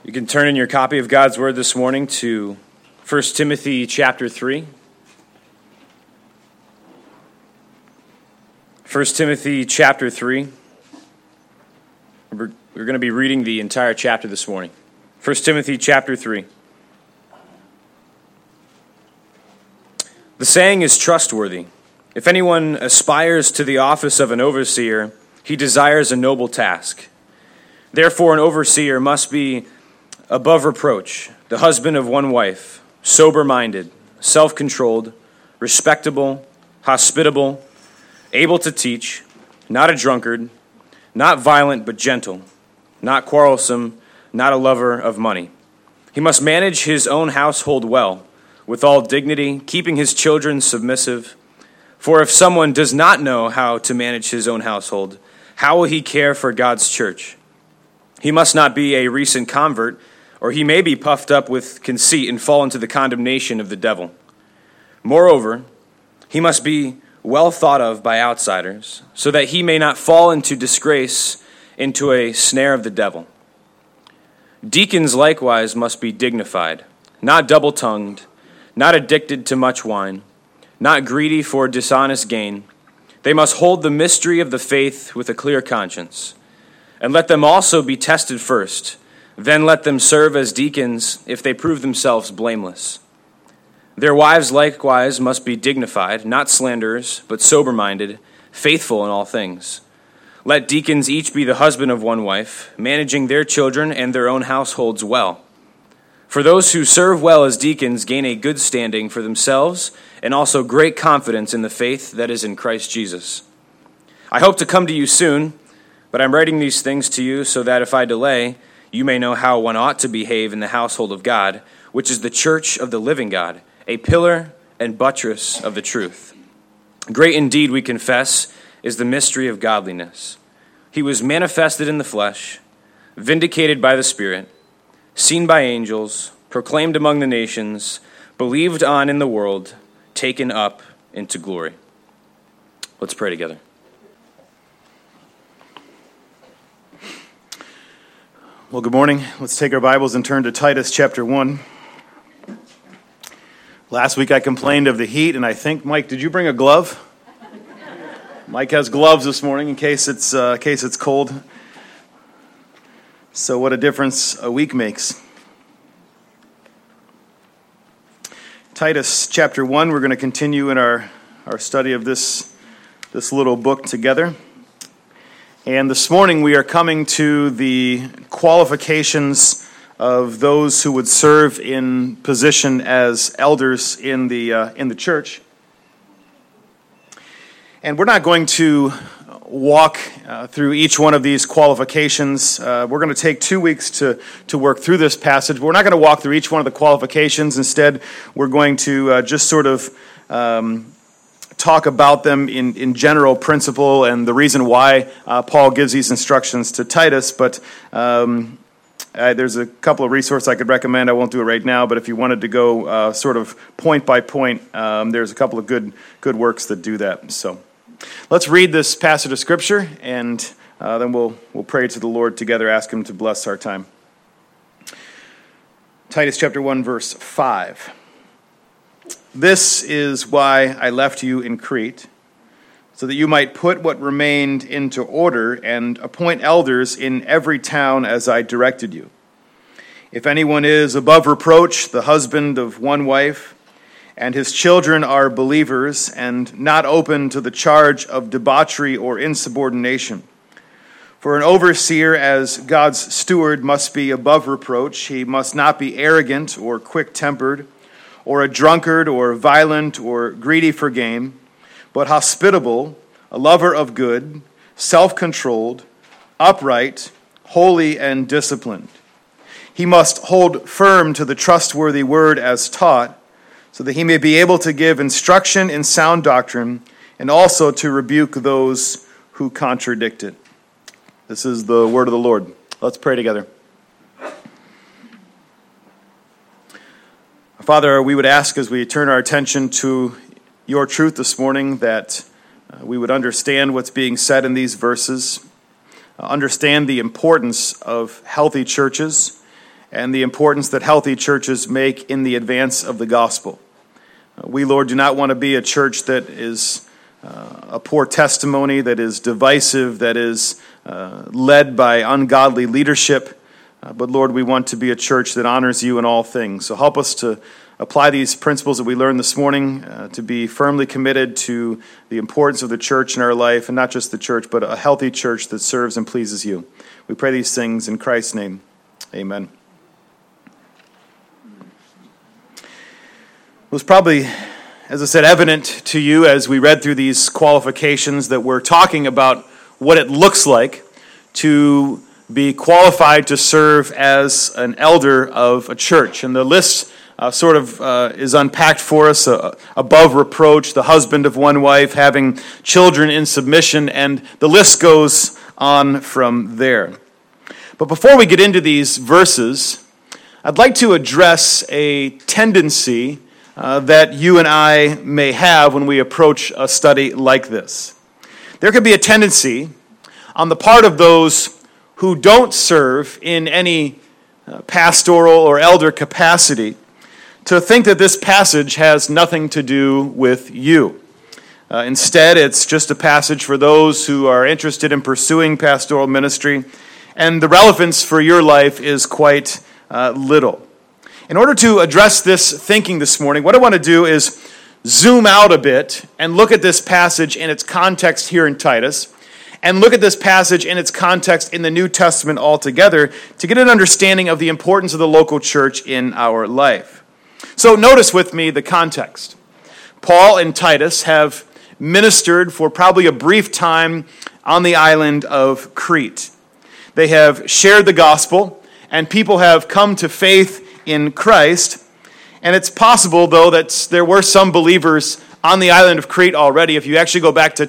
You can turn in your copy of God's Word this morning to 1 Timothy chapter 3. 1 Timothy chapter 3. We're going to be reading the entire chapter this morning. 1 Timothy chapter 3. The saying is trustworthy. If anyone aspires to the office of an overseer, he desires a noble task. Therefore, an overseer must be above reproach, the husband of one wife, sober-minded, self-controlled, respectable, hospitable, able to teach, not a drunkard, not violent but gentle, not quarrelsome, not a lover of money. He must manage his own household well, with all dignity, keeping his children submissive. For if someone does not know how to manage his own household, how will he care for God's church? He must not be a recent convert, or he may be puffed up with conceit and fall into the condemnation of the devil. Moreover, he must be well thought of by outsiders, so that he may not fall into disgrace, into a snare of the devil. Deacons likewise must be dignified, not double-tongued, not addicted to much wine, not greedy for dishonest gain. They must hold the mystery of the faith with a clear conscience. And let them also be tested first. Then let them serve as deacons if they prove themselves blameless. Their wives likewise must be dignified, not slanderers, but sober-minded, faithful in all things. Let deacons each be the husband of one wife, managing their children and their own households well. For those who serve well as deacons gain a good standing for themselves and also great confidence in the faith that is in Christ Jesus. I hope to come to you soon, but I'm writing these things to you so that if I delay, you may know how one ought to behave in the household of God, which is the church of the living God, a pillar and buttress of the truth. Great indeed, we confess, is the mystery of godliness. He was manifested in the flesh, vindicated by the Spirit, seen by angels, proclaimed among the nations, believed on in the world, taken up into glory. Let's pray together. Well, good morning. Let's take our Bibles and turn to Titus chapter 1. Last week I complained of the heat, and I think, Mike, did you bring a glove? Mike has gloves this morning in case it's cold. So what a difference a week makes. Titus chapter 1, we're going to continue in our study of this little book together. And this morning we are coming to the qualifications of those who would serve in position as elders in the church. And we're not going to walk through each one of these qualifications. We're going to take 2 weeks to work through this passage. But we're not going to walk through each one of the qualifications. Instead, we're going to just sort of talk about them in general principle and the reason why Paul gives these instructions to Titus. But there's a couple of resources I could recommend. I won't do it right now, but if you wanted to go sort of point by point, there's a couple of good works that do that. So let's read this passage of Scripture, and then we'll pray to the Lord together, ask Him to bless our time. Titus chapter 1, verse 5. This is why I left you in Crete, so that you might put what remained into order and appoint elders in every town as I directed you. If anyone is above reproach, the husband of one wife, and his children are believers and not open to the charge of debauchery or insubordination. For an overseer as God's steward must be above reproach. He must not be arrogant or quick-tempered, or a drunkard, or violent, or greedy for gain, but hospitable, a lover of good, self-controlled, upright, holy, and disciplined. He must hold firm to the trustworthy word as taught, so that he may be able to give instruction in sound doctrine, and also to rebuke those who contradict it. This is the word of the Lord. Let's pray together. Father, we would ask as we turn our attention to your truth this morning that we would understand what's being said in these verses, understand the importance of healthy churches, and the importance that healthy churches make in the advance of the gospel. We, Lord, do not want to be a church that is a poor testimony, that is divisive, that is led by ungodly leadership. But Lord, we want to be a church that honors you in all things. So help us to apply these principles that we learned this morning, to be firmly committed to the importance of the church in our life, and not just the church, but a healthy church that serves and pleases you. We pray these things in Christ's name. Amen. It was probably, as I said, evident to you as we read through these qualifications that we're talking about what it looks like to be qualified to serve as an elder of a church. And the list is unpacked for us. Above reproach, the husband of one wife, having children in submission, and the list goes on from there. But before we get into these verses, I'd like to address a tendency that you and I may have when we approach a study like this. There could be a tendency on the part of those who don't serve in any pastoral or elder capacity to think that this passage has nothing to do with you. Instead, it's just a passage for those who are interested in pursuing pastoral ministry, and the relevance for your life is quite little. In order to address this thinking this morning, what I want to do is zoom out a bit and look at this passage in its context here in Titus, and look at this passage in its context in the New Testament altogether to get an understanding of the importance of the local church in our life. So notice with me the context. Paul and Titus have ministered for probably a brief time on the island of Crete. They have shared the gospel, and people have come to faith in Christ. And it's possible, though, that there were some believers on the island of Crete already. If you actually go back to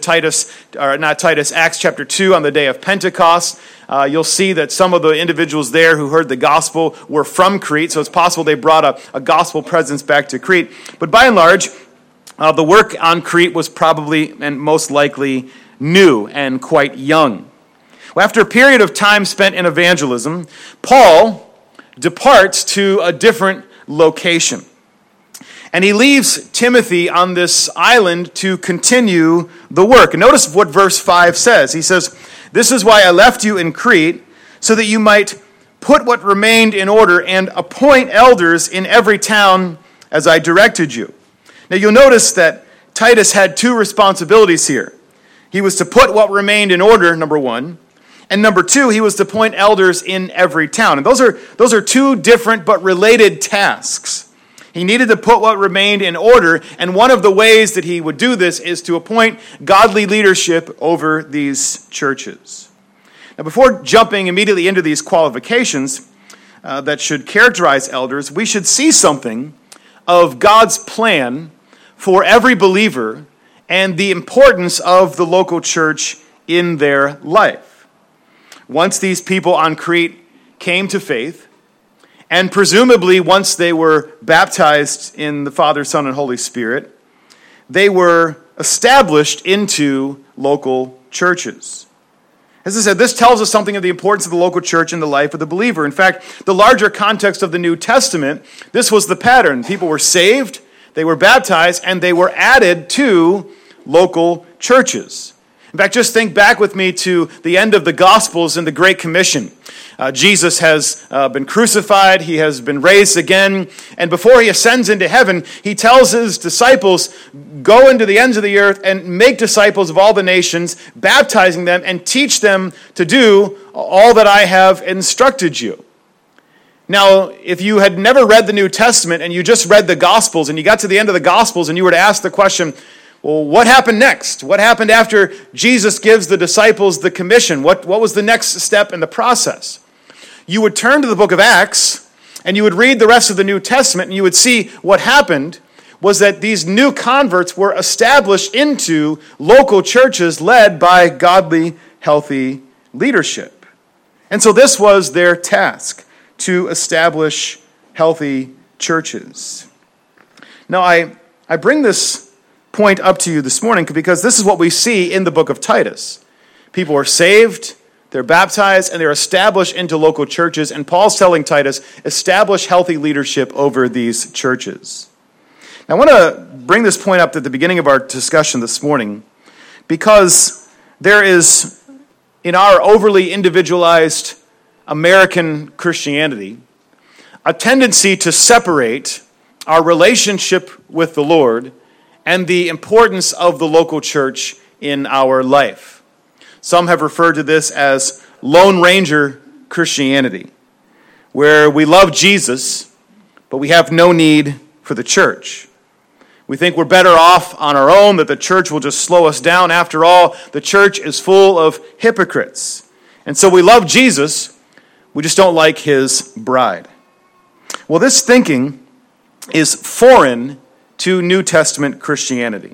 Acts chapter 2 on the day of Pentecost, you'll see that some of the individuals there who heard the gospel were from Crete, so it's possible they brought a gospel presence back to Crete. But by and large, the work on Crete was probably and most likely new and quite young. Well, after a period of time spent in evangelism, Paul departs to a different location. And he leaves Timothy on this island to continue the work. And notice what verse 5 says. He says, "This is why I left you in Crete, so that you might put what remained in order and appoint elders in every town as I directed you." Now you'll notice that Titus had two responsibilities here. He was to put what remained in order, number one, and number two, he was to appoint elders in every town. And those are two different but related tasks. He needed to put what remained in order, and one of the ways that he would do this is to appoint godly leadership over these churches. Now, before jumping immediately into these qualifications that should characterize elders, we should see something of God's plan for every believer and the importance of the local church in their life. Once these people on Crete came to faith, and presumably once they were baptized in the Father, Son, and Holy Spirit, they were established into local churches. As I said, this tells us something of the importance of the local church in the life of the believer. In fact, the larger context of the New Testament, this was the pattern. People were saved, they were baptized, and they were added to local churches. In fact, just think back with me to the end of the Gospels and the Great Commission. Jesus has been crucified, he has been raised again, and before he ascends into heaven, he tells his disciples, go into the ends of the earth and make disciples of all the nations, baptizing them and teach them to do all that I have instructed you. Now, if you had never read the New Testament and you just read the Gospels and you got to the end of the Gospels and you were to ask the question, well, what happened next? What happened after Jesus gives the disciples the commission? What was the next step in the process? You would turn to the book of Acts and you would read the rest of the New Testament and you would see what happened was that these new converts were established into local churches led by godly, healthy leadership. And so this was their task, to establish healthy churches. Now, I bring this point up to you this morning because this is what we see in the book of Titus. People are saved, They're baptized and they're established into local churches. And Paul's telling Titus, establish healthy leadership over these churches. Now, I want to bring this point up at the beginning of our discussion this morning because there is, in our overly individualized American Christianity, a tendency to separate our relationship with the Lord and the importance of the local church in our life. Some have referred to this as Lone Ranger Christianity, where we love Jesus, but we have no need for the church. We think we're better off on our own, that the church will just slow us down. After all, the church is full of hypocrites. And so we love Jesus, we just don't like his bride. Well, this thinking is foreign to New Testament Christianity.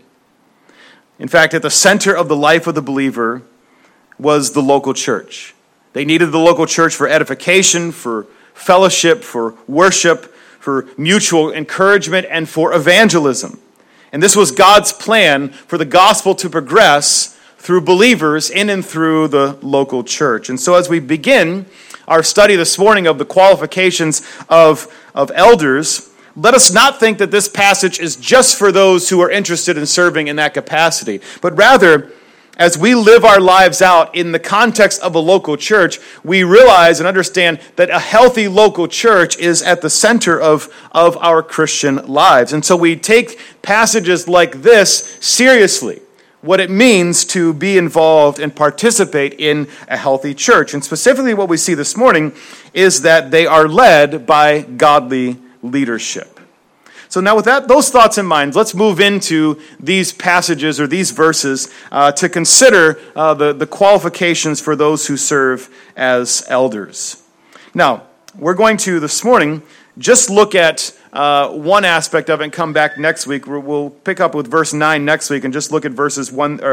In fact, at the center of the life of the believer was the local church. They needed the local church for edification, for fellowship, for worship, for mutual encouragement, and for evangelism. And this was God's plan for the gospel to progress through believers in and through the local church. And so as we begin our study this morning of the qualifications of elders, let us not think that this passage is just for those who are interested in serving in that capacity, but rather, as we live our lives out in the context of a local church, we realize and understand that a healthy local church is at the center of our Christian lives. And so we take passages like this seriously, what it means to be involved and participate in a healthy church. And specifically what we see this morning is that they are led by godly leadership. So now with those thoughts in mind, let's move into these passages or these verses to consider the qualifications for those who serve as elders. Now, we're going to, this morning, just look at one aspect of it and come back next week. We'll pick up with verse 9 next week and just look at verses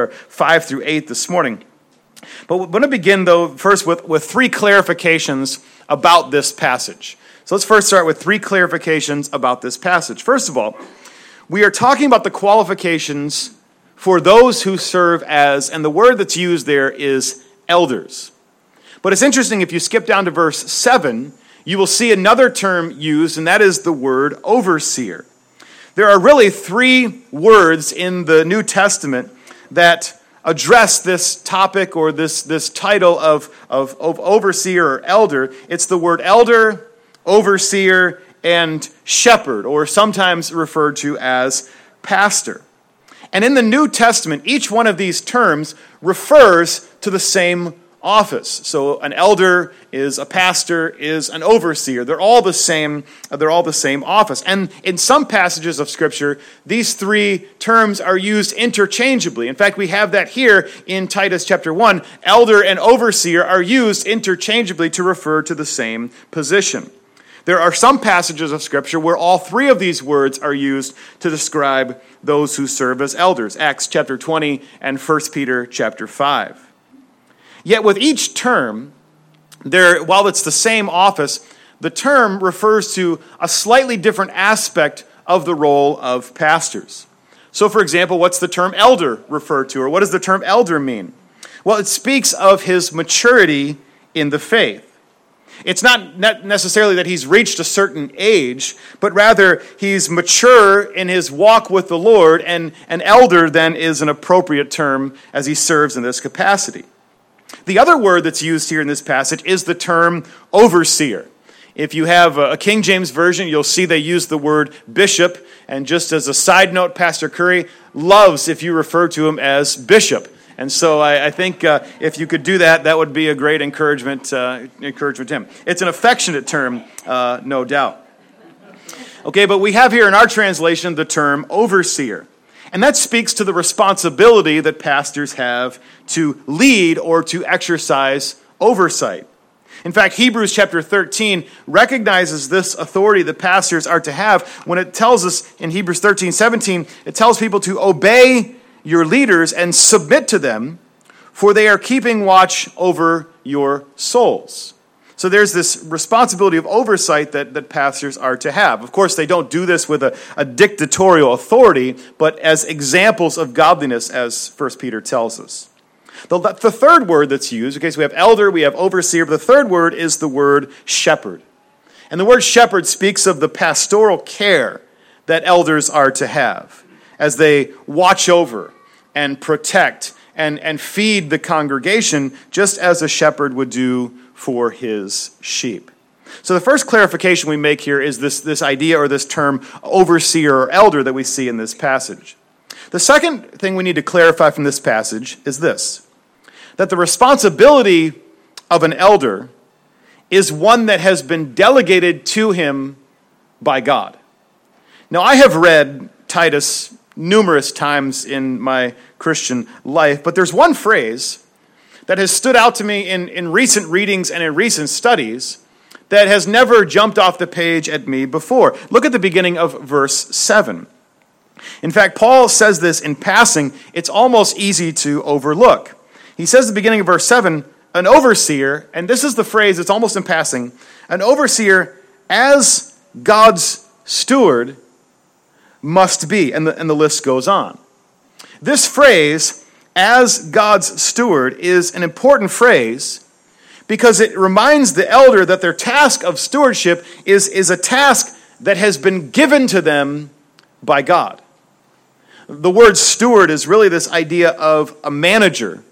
5 through 8 this morning. But we're going to begin, though, first with three clarifications about this passage. So let's first start with three clarifications about this passage. First of all, we are talking about the qualifications for those who serve as, and the word that's used there is elders. But it's interesting, if you skip down to verse 7, you will see another term used, and that is the word overseer. There are really three words in the New Testament that address this topic or this title of overseer or elder. It's the word elder, overseer, and shepherd, or sometimes referred to as pastor. And in the New Testament, each one of these terms refers to the same office. So an elder is a pastor, is an overseer. They're all the same office. And in some passages of Scripture, these three terms are used interchangeably. In fact, we have that here in Titus chapter 1. Elder and overseer are used interchangeably to refer to the same position. There are some passages of Scripture where all three of these words are used to describe those who serve as elders. Acts chapter 20 and 1 Peter chapter 5. Yet with each term, while it's the same office, the term refers to a slightly different aspect of the role of pastors. So for example, what's the term elder refer to, or what does the term elder mean? Well, it speaks of his maturity in the faith. It's not necessarily that he's reached a certain age, but rather he's mature in his walk with the Lord, and an elder then is an appropriate term as he serves in this capacity. The other word that's used here in this passage is the term overseer. If you have a King James Version, you'll see they use the word bishop, and just as a side note, Pastor Curry loves if you refer to him as bishop. And so I think if you could do that, that would be a great encouragement to him. It's an affectionate term, no doubt. Okay, but we have here in our translation the term overseer. And that speaks to the responsibility that pastors have to lead or to exercise oversight. In fact, Hebrews chapter 13 recognizes this authority that pastors are to have when it tells us in Hebrews 13:17, it tells people to obey your leaders and submit to them, for they are keeping watch over your souls. So there's this responsibility of oversight that pastors are to have. Of course, they don't do this with a dictatorial authority, but as examples of godliness, as 1 Peter tells us. The third word that's used, okay, so we have elder, we have overseer, but the third word is the word shepherd. And the word shepherd speaks of the pastoral care that elders are to have as they watch over and protect and feed the congregation just as a shepherd would do for his sheep. So the first clarification we make here is this idea or this term overseer or elder that we see in this passage. The second thing we need to clarify from this passage is this, that the responsibility of an elder is one that has been delegated to him by God. Now, I have read Titus numerous times in my Christian life, but there's one phrase that has stood out to me in recent readings and in recent studies that has never jumped off the page at me before. Look at the beginning of verse 7. In fact, Paul says this in passing. It's almost easy to overlook. He says at the beginning of verse 7, an overseer, and this is the phrase, it's almost in passing, an overseer as God's steward must be, and the list goes on. This phrase, as God's steward, is an important phrase because it reminds the elder that their task of stewardship is a task that has been given to them by God. The word steward is really this idea of a manager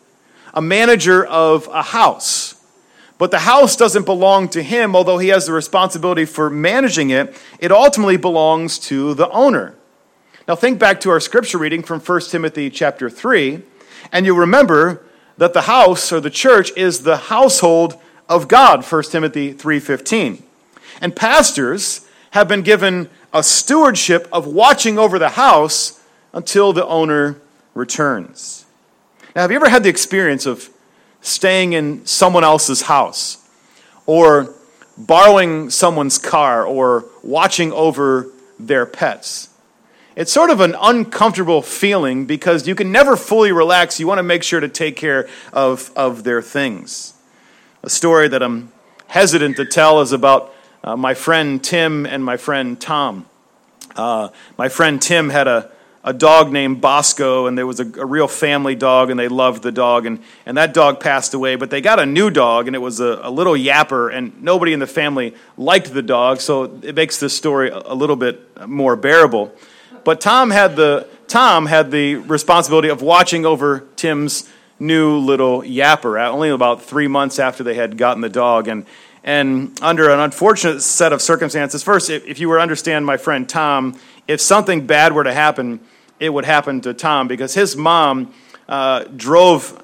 of a house. But the house doesn't belong to him, although he has the responsibility for managing it. It ultimately belongs to the owner. Now think back to our scripture reading from 1 Timothy chapter 3, and you'll remember that the house or the church is the household of God, 1 Timothy 3:15. And pastors have been given a stewardship of watching over the house until the owner returns. Now, have you ever had the experience of staying in someone else's house or borrowing someone's car or watching over their pets? It's sort of an uncomfortable feeling because you can never fully relax. You want to make sure to take care of their things. A story that I'm hesitant to tell is about my friend Tim and my friend Tom. My friend Tim had a dog named Bosco, and there was a real family dog, and they loved the dog, and that dog passed away, but they got a new dog, and it was a little yapper, and nobody in the family liked the dog, so it makes this story a little bit more bearable. But Tom had the responsibility of watching over Tim's new little yapper, only about 3 months after they had gotten the dog, and under an unfortunate set of circumstances. First, if you were to understand my friend Tom, if something bad were to happen, it would happen to Tom because his mom drove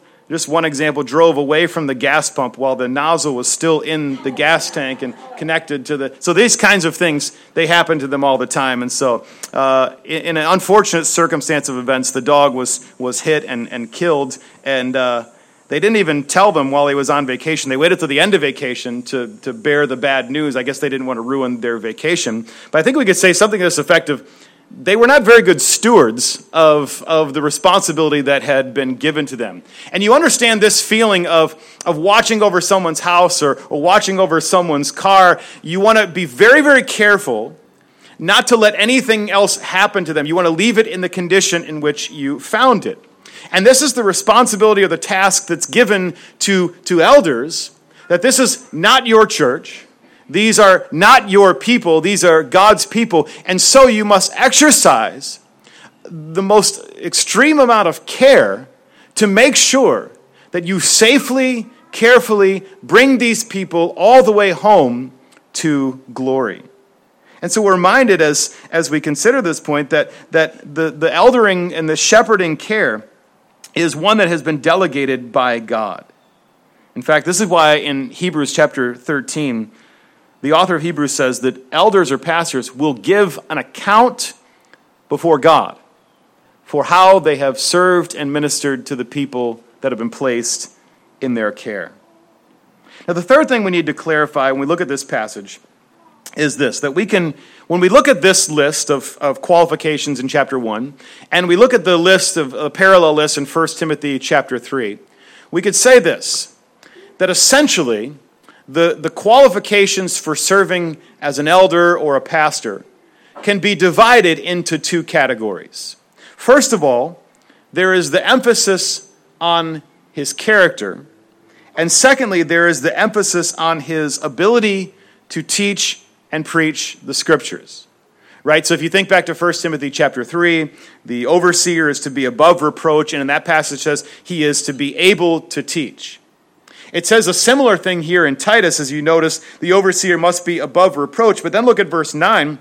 away from the gas pump while the nozzle was still in the gas tank and connected to so these kinds of things, they happen to them all the time. And so in an unfortunate circumstance of events, the dog was hit and killed, and they didn't even tell them while he was on vacation. They waited till the end of vacation to bear the bad news. I guess they didn't want to ruin their vacation. But I think we could say something to this effect of, they were not very good stewards of the responsibility that had been given to them. And you understand this feeling of watching over someone's house or watching over someone's car. You want to be very, very careful not to let anything else happen to them. You want to leave it in the condition in which you found it. And this is the responsibility or the task that's given to elders, that this is not your church. These are not your people. These are God's people. And so you must exercise the most extreme amount of care to make sure that you safely, carefully bring these people all the way home to glory. And so we're reminded as we consider this point that the eldering and the shepherding care is one that has been delegated by God. In fact, this is why in Hebrews chapter 13, the author of Hebrews says that elders or pastors will give an account before God for how they have served and ministered to the people that have been placed in their care. Now, the third thing we need to clarify when we look at this passage is this, that when we look at this list of qualifications in chapter 1, and we look at the list of a parallel list in 1 Timothy chapter 3, we could say this, that essentially the qualifications for serving as an elder or a pastor can be divided into two categories. First of all, there is the emphasis on his character. And secondly, there is the emphasis on his ability to teach and preach the Scriptures. Right? So if you think back to 1 Timothy chapter 3, the overseer is to be above reproach, and in that passage says he is to be able to teach. It says a similar thing here in Titus, as you notice, the overseer must be above reproach. But then look at verse 9.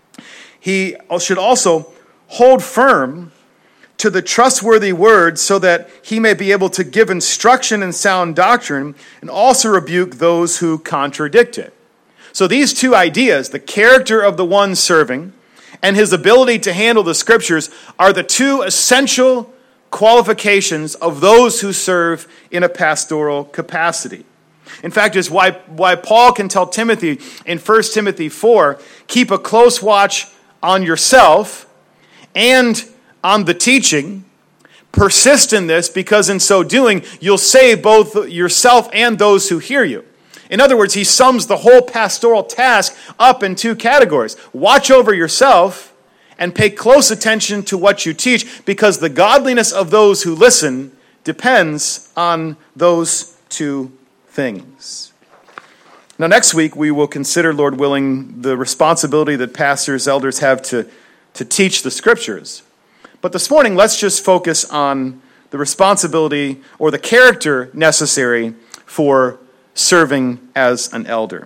He should also hold firm to the trustworthy word so that he may be able to give instruction in sound doctrine and also rebuke those who contradict it. So these two ideas, the character of the one serving and his ability to handle the Scriptures, are the two essential qualifications of those who serve in a pastoral capacity. In fact, it's why Paul can tell Timothy in 1 Timothy 4, keep a close watch on yourself and on the teaching. Persist in this, because in so doing, you'll save both yourself and those who hear you. In other words, he sums the whole pastoral task up in two categories. Watch over yourself and pay close attention to what you teach, because the godliness of those who listen depends on those two things. Now, next week, we will consider, Lord willing, the responsibility that pastors, elders have to teach the Scriptures. But this morning, let's just focus on the responsibility or the character necessary for serving as an elder.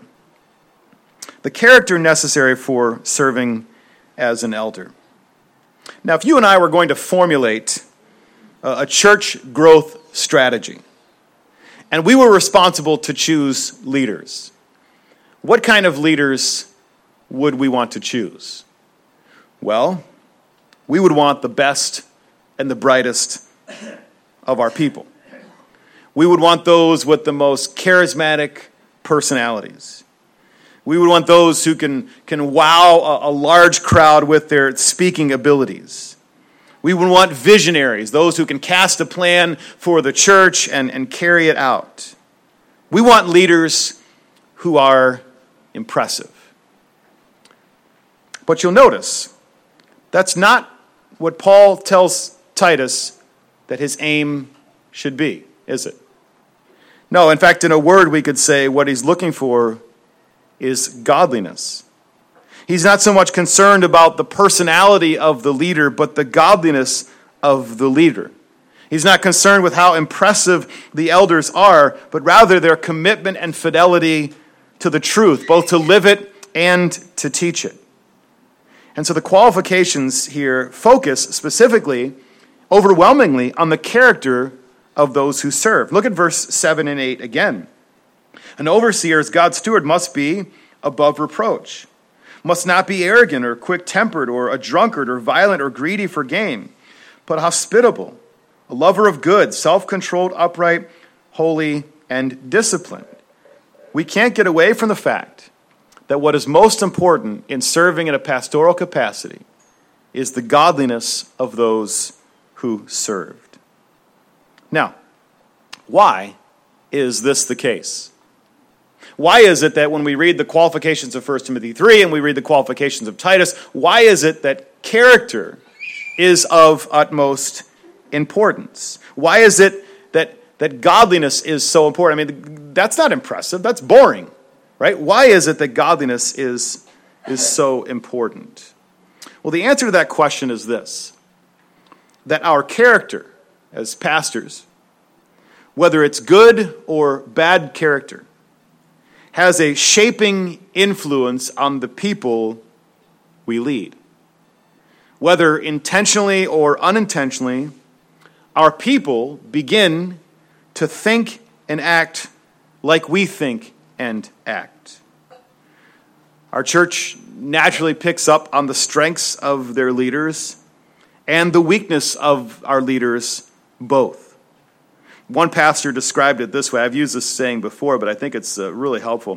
The character necessary for serving as an elder. Now, if you and I were going to formulate a church growth strategy, and we were responsible to choose leaders, what kind of leaders would we want to choose? Well, we would want the best and the brightest of our people. We would want those with the most charismatic personalities. We would want those who can wow a large crowd with their speaking abilities. We would want visionaries, those who can cast a plan for the church and carry it out. We want leaders who are impressive. But you'll notice, that's not what Paul tells Titus that his aim should be, is it? No, in fact, in a word, we could say what he's looking for is godliness. He's not so much concerned about the personality of the leader, but the godliness of the leader. He's not concerned with how impressive the elders are, but rather their commitment and fidelity to the truth, both to live it and to teach it. And so the qualifications here focus specifically, overwhelmingly, on the character of those who serve. Look at verse 7 and 8 again. An overseer as God's steward must be above reproach, must not be arrogant or quick-tempered or a drunkard or violent or greedy for gain, but hospitable, a lover of good, self-controlled, upright, holy, and disciplined. We can't get away from the fact that what is most important in serving in a pastoral capacity is the godliness of those who served. Now, why is this the case? Why is it that when we read the qualifications of 1 Timothy 3 and we read the qualifications of Titus, why is it that character is of utmost importance? Why is it that godliness is so important? I mean, that's not impressive. That's boring, right? Why is it that godliness is so important? Well, the answer to that question is this, that our character as pastors, whether it's good or bad character, has a shaping influence on the people we lead. Whether intentionally or unintentionally, our people begin to think and act like we think and act. Our church naturally picks up on the strengths of their leaders and the weakness of our leaders both. One pastor described it this way. I've used this saying before, but I think it's really helpful.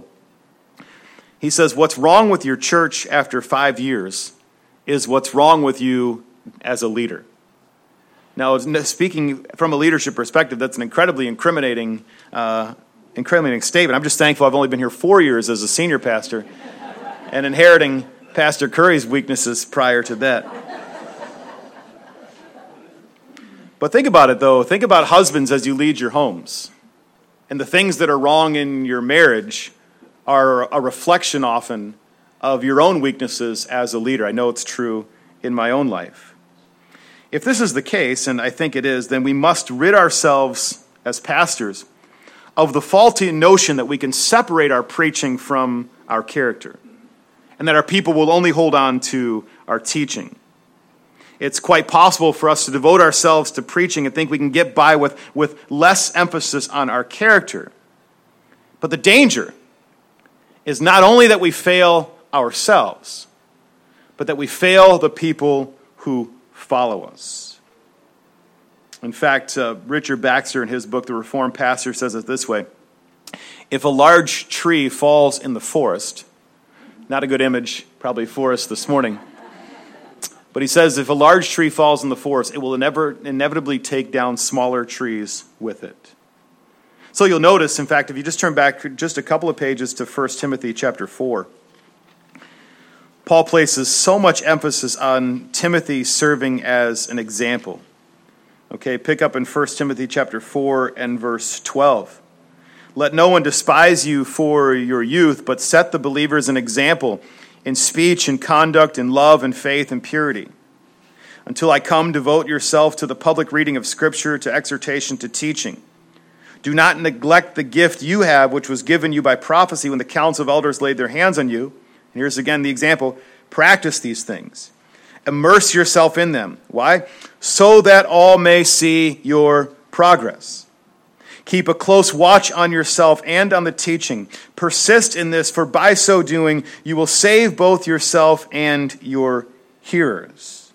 He says, what's wrong with your church after 5 years is what's wrong with you as a leader. Now, speaking from a leadership perspective, that's an incredibly incriminating statement. I'm just thankful I've only been here 4 years as a senior pastor and inheriting Pastor Curry's weaknesses prior to that. But think about it, though. Think about husbands as you lead your homes. And the things that are wrong in your marriage are a reflection often of your own weaknesses as a leader. I know it's true in my own life. If this is the case, and I think it is, then we must rid ourselves as pastors of the faulty notion that we can separate our preaching from our character, and that our people will only hold on to our teaching. It's quite possible for us to devote ourselves to preaching and think we can get by with less emphasis on our character. But the danger is not only that we fail ourselves, but that we fail the people who follow us. In fact, Richard Baxter in his book, The Reformed Pastor, says it this way: if a large tree falls in the forest, not a good image, probably for us this morning, but he says if a large tree falls in the forest, it will inevitably take down smaller trees with it. So you'll notice, in fact, if you just turn back just a couple of pages to 1 Timothy chapter 4, Paul places so much emphasis on Timothy serving as an example. Okay, pick up in 1 Timothy chapter 4 and verse 12. Let no one despise you for your youth, but set the believers an example in speech and conduct, in love and faith and purity. Until I come, devote yourself to the public reading of Scripture, to exhortation, to teaching. Do not neglect the gift you have, which was given you by prophecy when the council of elders laid their hands on you. And here's again the example. Practice these things. Immerse yourself in them. Why? So that all may see your progress. Keep a close watch on yourself and on the teaching. Persist in this, for by so doing, you will save both yourself and your hearers.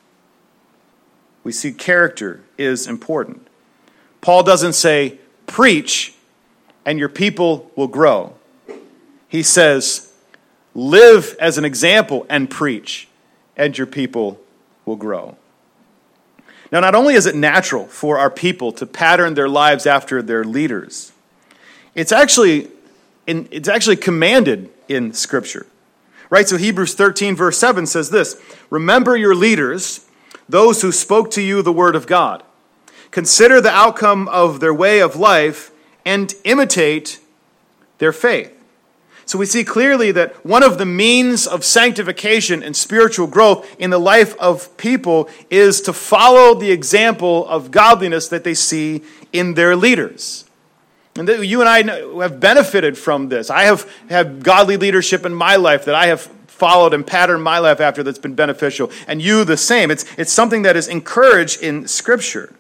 We see character is important. Paul doesn't say, preach, and your people will grow. He says, live as an example and preach, and your people will grow. Now, not only is it natural for our people to pattern their lives after their leaders, it's actually commanded in Scripture. Right? So Hebrews 13, verse 7 says this: remember your leaders, those who spoke to you the word of God. Consider the outcome of their way of life and imitate their faith. So we see clearly that one of the means of sanctification and spiritual growth in the life of people is to follow the example of godliness that they see in their leaders. And you and I have benefited from this. I have had godly leadership in my life that I have followed and patterned my life after that's been beneficial. And you the same. It's something that is encouraged in Scripture.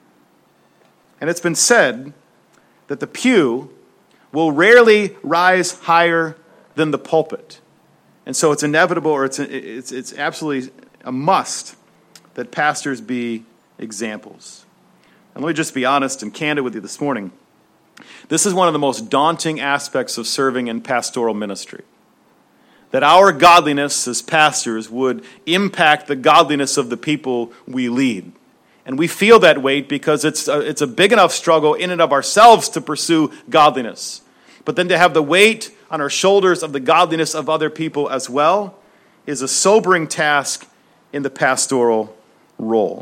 And it's been said that the pew will rarely rise higher than the pulpit. And so it's inevitable, or it's absolutely a must that pastors be examples. And let me just be honest and candid with you this morning. This is one of the most daunting aspects of serving in pastoral ministry. That our godliness as pastors would impact the godliness of the people we lead. And we feel that weight because it's a big enough struggle in and of ourselves to pursue godliness. But then to have the weight on our shoulders of the godliness of other people as well is a sobering task in the pastoral role.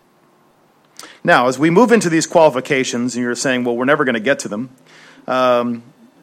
Now, as we move into these qualifications, and you're saying, well, we're never going to get to them, we'll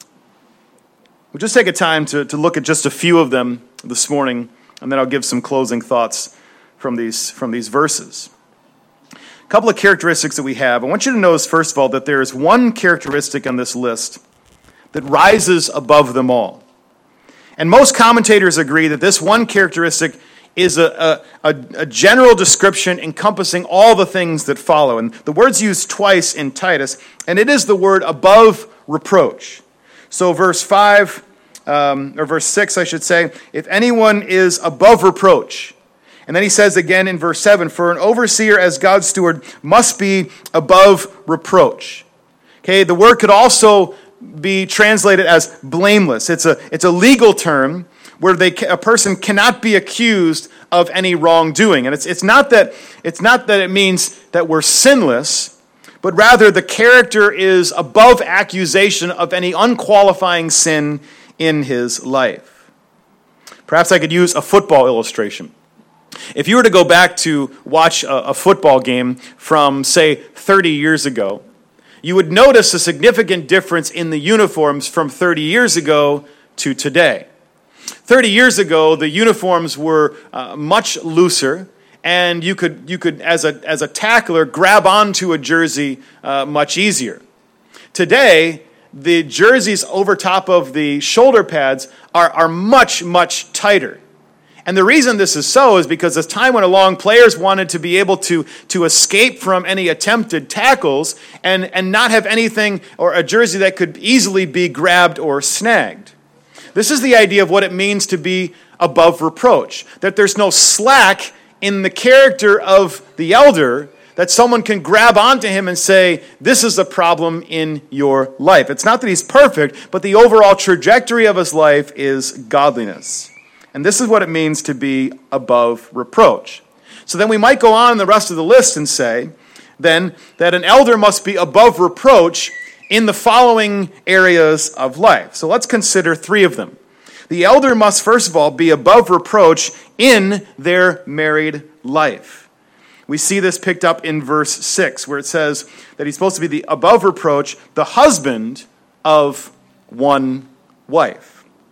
just take a time to look at just a few of them this morning, and then I'll give some closing thoughts from these verses. A couple of characteristics that we have. I want you to notice, first of all, that there is one characteristic on this list that rises above them all. And most commentators agree that this one characteristic is a general description encompassing all the things that follow. And the word's used twice in Titus, and it is the word above reproach. So verse 5, or verse 6, I should say, if anyone is above reproach. And then he says again in verse 7, for an overseer as God's steward must be above reproach. Okay, the word could also be translated as blameless. It's a legal term where a person cannot be accused of any wrongdoing. And it's not that it means that we're sinless, but rather the character is above accusation of any unqualifying sin in his life. Perhaps I could use a football illustration. If you were to go back to watch a football game from, say, 30 years ago, you would notice a significant difference in the uniforms from 30 years ago to today. 30 years ago, the uniforms were much looser, and you could as a tackler, grab onto a jersey much easier. Today, the jerseys over top of the shoulder pads are much, much tighter. And the reason this is so is because as time went along, players wanted to be able to escape from any attempted tackles and not have anything or a jersey that could easily be grabbed or snagged. This is the idea of what it means to be above reproach, that there's no slack in the character of the elder, that someone can grab onto him and say, this is a problem in your life. It's not that he's perfect, but the overall trajectory of his life is godliness. And this is what it means to be above reproach. So then we might go on in the rest of the list and say, then, that an elder must be above reproach in the following areas of life. So let's consider three of them. The elder must, first of all, be above reproach in their married life. We see this picked up in verse 6, where it says that he's supposed to be the above reproach, the husband of one wife.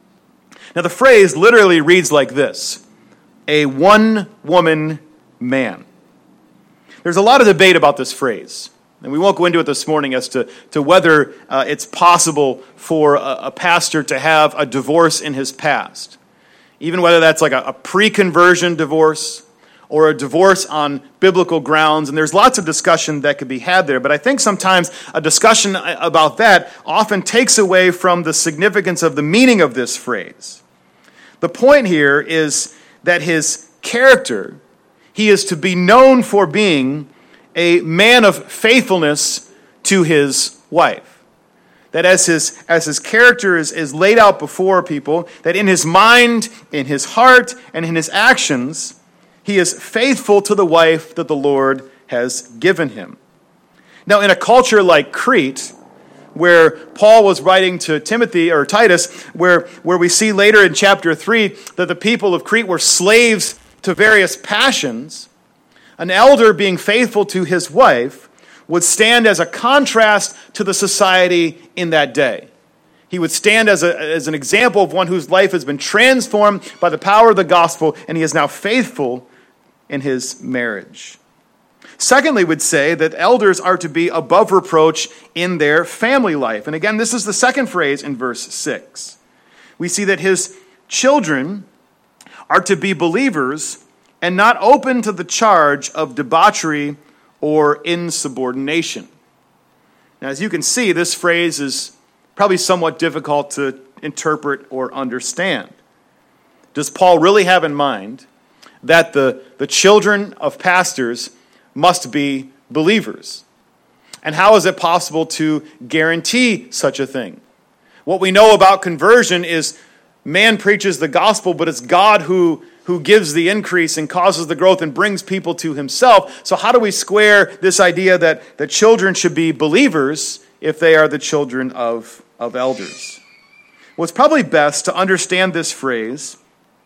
Now the phrase literally reads like this: a one-woman man. There's a lot of debate about this phrase, and we won't go into it this morning as to whether it's possible for a pastor to have a divorce in his past, even whether that's like a pre-conversion divorce or a divorce on biblical grounds, and there's lots of discussion that could be had there. But I think sometimes a discussion about that often takes away from the significance of the meaning of this phrase. The point here is that his character, he is to be known for being a man of faithfulness to his wife. That as his character is laid out before people, that in his mind, in his heart, and in his actions, he is faithful to the wife that the Lord has given him. Now, in a culture like Crete, where Paul was writing to Timothy or Titus, where we see later in chapter 3 that the people of Crete were slaves to various passions, an elder being faithful to his wife would stand as a contrast to the society in that day. He would stand as an example of one whose life has been transformed by the power of the gospel, and he is now faithful in his marriage. Secondly, we'd say that elders are to be above reproach in their family life. And again, this is the second phrase in verse 6. We see that his children are to be believers and not open to the charge of debauchery or insubordination. Now, as you can see, this phrase is probably somewhat difficult to interpret or understand. Does Paul really have in mind that the children of pastors must be believers? And how is it possible to guarantee such a thing? What we know about conversion is man preaches the gospel, but it's God who gives the increase and causes the growth and brings people to himself. So how do we square this idea that the children should be believers if they are the children of elders? Well, it's probably best to understand this phrase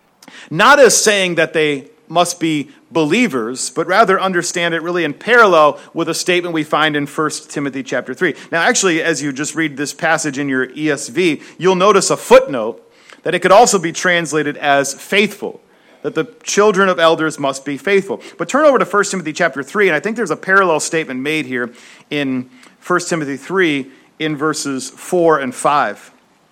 not as saying that they must be believers, but rather understand it really in parallel with a statement we find in 1 Timothy chapter 3. Now, actually, as you just read this passage in your ESV, you'll notice a footnote that it could also be translated as faithful, that the children of elders must be faithful. But turn over to 1 Timothy chapter 3, and I think there's a parallel statement made here in 1 Timothy 3 in verses 4 and 5.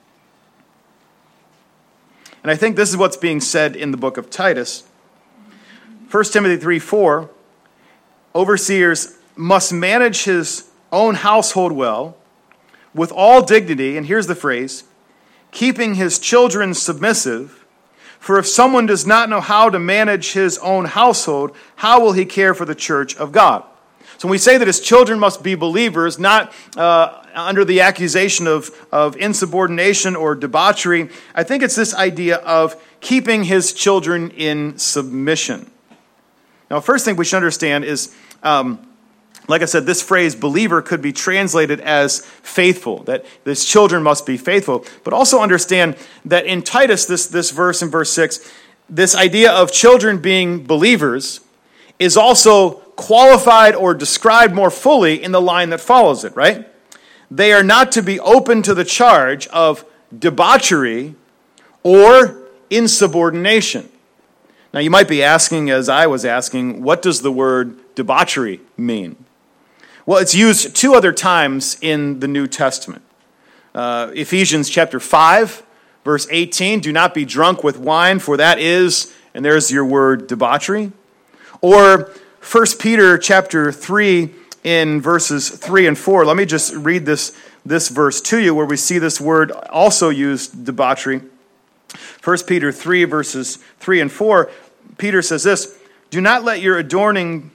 And I think this is what's being said in the book of Titus. 1 Timothy 3:4, overseers must manage his own household well, with all dignity, and here's the phrase, keeping his children submissive, for if someone does not know how to manage his own household, how will he care for the church of God? So when we say that his children must be believers, not under the accusation of insubordination or debauchery, I think it's this idea of keeping his children in submission. Now, first thing we should understand is, like I said, this phrase, believer, could be translated as faithful, that his children must be faithful. But also understand that in Titus, this verse in verse 6, this idea of children being believers is also qualified or described more fully in the line that follows it, right? They are not to be open to the charge of debauchery or insubordination. Now, you might be asking, as I was asking, what does the word debauchery mean? Well, it's used two other times in the New Testament. Ephesians chapter 5, verse 18, do not be drunk with wine, for that is, and there's your word, debauchery. Or 1 Peter chapter 3 in verses 3 and 4. Let me just read this verse to you where we see this word also used, debauchery. 1 Peter 3 verses 3 and 4, Peter says this, do not let your adorning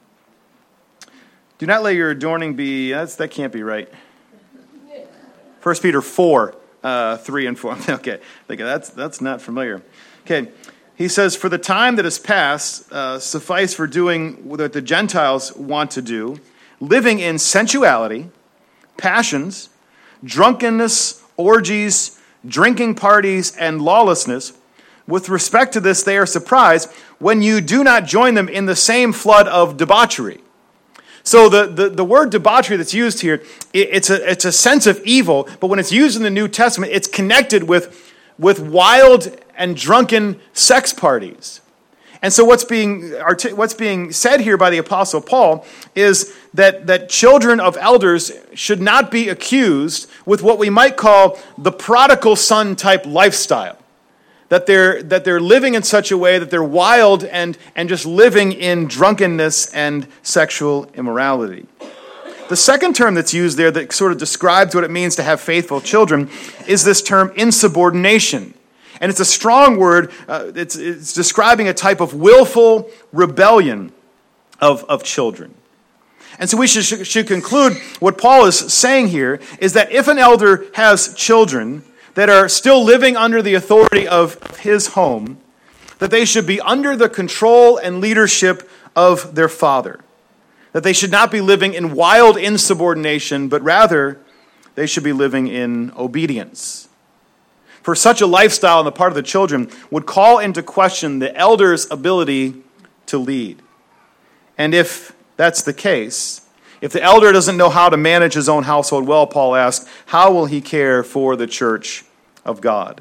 be, that can't be right. 1 Peter 4, 3 and 4. Okay, that's not familiar. Okay, he says, for the time that has passed, suffice for doing what the Gentiles want to do, living in sensuality, passions, drunkenness, orgies, drinking parties, and lawlessness. With respect to this, they are surprised when you do not join them in the same flood of debauchery. So the word debauchery that's used here, it's a sense of evil, but when it's used in the New Testament, it's connected with wild and drunken sex parties. And so what's being said here by the Apostle Paul is that children of elders should not be accused with what we might call the prodigal son type lifestyle. That they're living in such a way that they're wild and just living in drunkenness and sexual immorality. The second term that's used there that sort of describes what it means to have faithful children is this term insubordination. And it's a strong word. It's describing a type of willful rebellion of children. And so we should conclude what Paul is saying here is that if an elder has children that are still living under the authority of his home, that they should be under the control and leadership of their father. That they should not be living in wild insubordination, but rather they should be living in obedience. For such a lifestyle on the part of the children would call into question the elder's ability to lead. And if that's the case, if the elder doesn't know how to manage his own household well, Paul asks, how will he care for the church of God?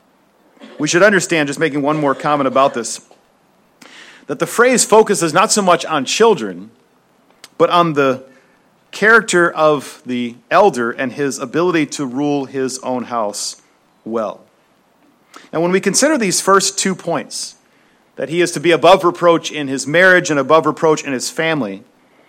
We should understand, just making one more comment about this, that the phrase focuses not so much on children, but on the character of the elder and his ability to rule his own house well. And when we consider these first 2 points, that he is to be above reproach in his marriage and above reproach in his family,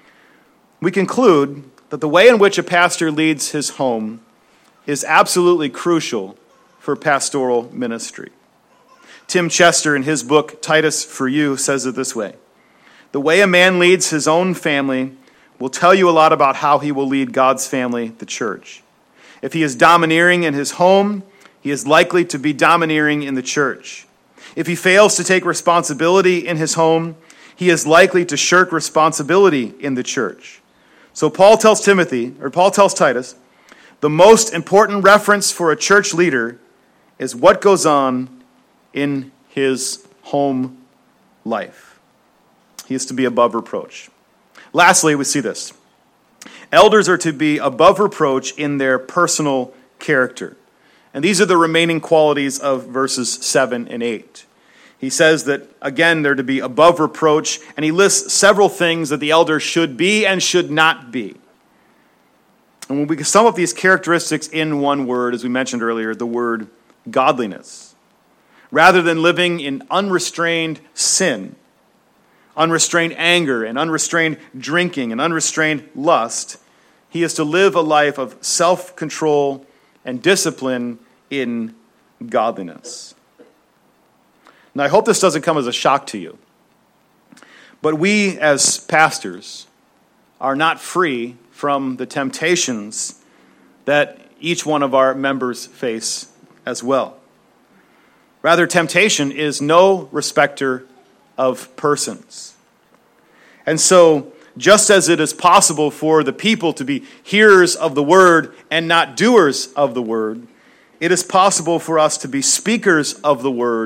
we conclude that the way in which a pastor leads his home is absolutely crucial for pastoral ministry. Tim Chester, in his book, Titus for You, says it this way. The way a man leads his own family will tell you a lot about how he will lead God's family, the church. If he is domineering in his home, he is likely to be domineering in the church. If he fails to take responsibility in his home, he is likely to shirk responsibility in the church. So Paul tells Titus, the most important reference for a church leader is what goes on in his home life. He is to be above reproach. Lastly, we see this. Elders are to be above reproach in their personal character. And these are the remaining qualities of verses 7 and 8. He says that, again, they're to be above reproach, and he lists several things that the elder should be and should not be. And when we sum up these characteristics in one word, as we mentioned earlier, the word godliness. Rather than living in unrestrained sin, unrestrained anger, and unrestrained drinking, and unrestrained lust, he is to live a life of self-control and discipline in godliness. Now, I hope this doesn't come as a shock to you, but we as pastors are not free from the temptations that each one of our members face as well. Rather, temptation is no respecter of persons. And so, just as it is possible for the people to be hearers of the word and not doers of the word, it is possible for us to be speakers of the word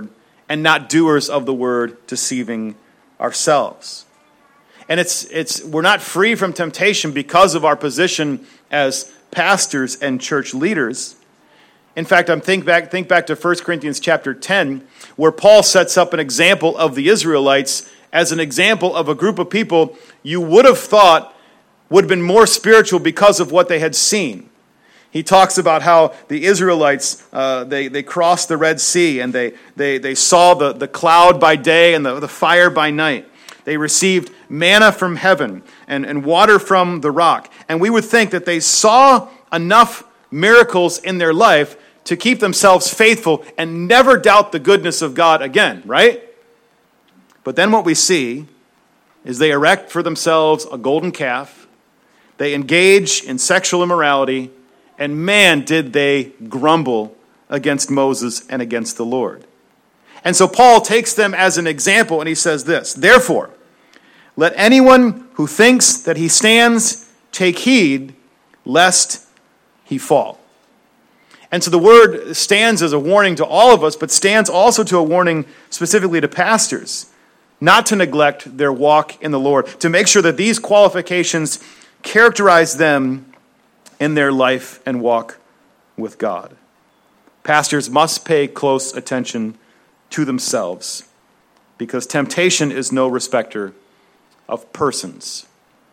and not doers of the word, deceiving ourselves. And we're not free from temptation because of our position as pastors and church leaders. In fact, think back to 1 Corinthians chapter 10, where Paul sets up an example of the Israelites as an example of a group of people you would have thought would have been more spiritual because of what they had seen. He talks about how the Israelites, they crossed the Red Sea, and they saw the cloud by day and the fire by night. They received manna from heaven and water from the rock. And we would think that they saw enough miracles in their life to keep themselves faithful and never doubt the goodness of God again, right? But then what we see is they erect for themselves a golden calf. They engage in sexual immorality. And man, did they grumble against Moses and against the Lord. And so Paul takes them as an example, and he says this: "Therefore, let anyone who thinks that he stands take heed, lest he fall." And so the word stands as a warning to all of us, but stands also to a warning specifically to pastors, not to neglect their walk in the Lord, to make sure that these qualifications characterize them in their life and walk with God. Pastors must pay close attention to themselves, because temptation is no respecter of persons.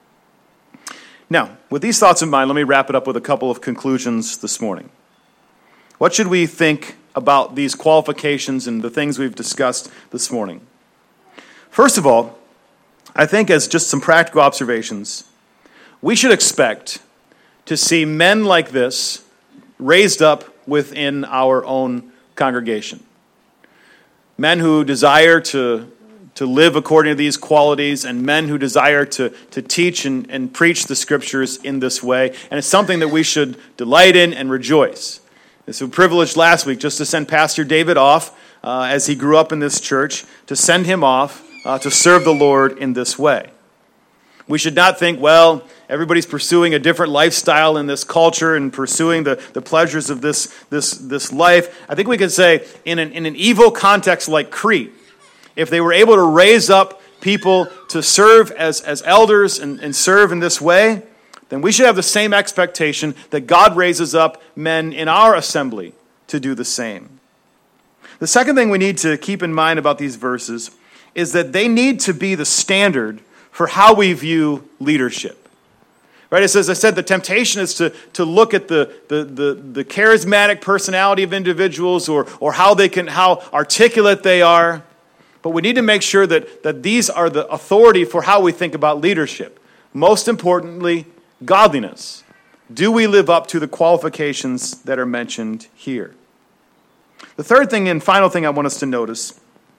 Now, with these thoughts in mind, let me wrap it up with a couple of conclusions this morning. What should we think about these qualifications and the things we've discussed this morning? First of all, I think as just some practical observations, we should expect to see men like this raised up within our own congregation. Men who desire to live according to these qualities, and men who desire to teach and preach the Scriptures in this way. And it's something that we should delight in and rejoice. It's a privilege last week just to send Pastor David off as he grew up in this church, to send him off to serve the Lord in this way. We should not think, well, everybody's pursuing a different lifestyle in this culture and pursuing the pleasures of this life. I think we could say, in an evil context like Crete, if they were able to raise up people to serve as elders and serve in this way, then we should have the same expectation that God raises up men in our assembly to do the same. The second thing we need to keep in mind about these verses is that they need to be the standard for how we view leadership. Right? As I said, the temptation is to look at the charismatic personality of individuals or how articulate they are. But we need to make sure that these are the authority for how we think about leadership. Most importantly, godliness. Do we live up to the qualifications that are mentioned here? The third thing and final thing I want us to notice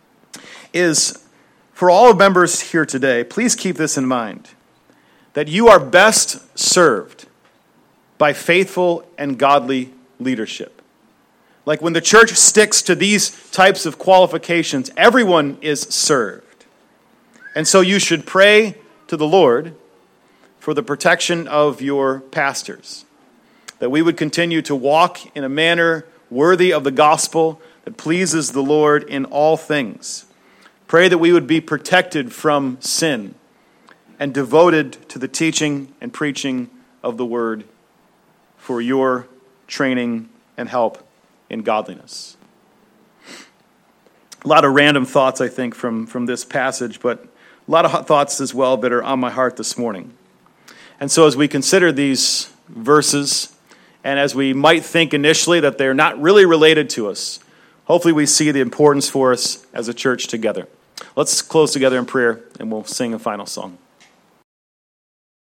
is, for all members here today, please keep this in mind, that you are best served by faithful and godly leadership. Like when the church sticks to these types of qualifications, everyone is served. And so you should pray to the Lord for the protection of your pastors, that we would continue to walk in a manner worthy of the gospel that pleases the Lord in all things. Pray that we would be protected from sin and devoted to the teaching and preaching of the word for your training and help in godliness. A lot of random thoughts, I think, from this passage, but a lot of thoughts as well that are on my heart this morning. And so as we consider these verses, and as we might think initially that they're not really related to us, hopefully we see the importance for us as a church together. Let's close together in prayer, and we'll sing a final song.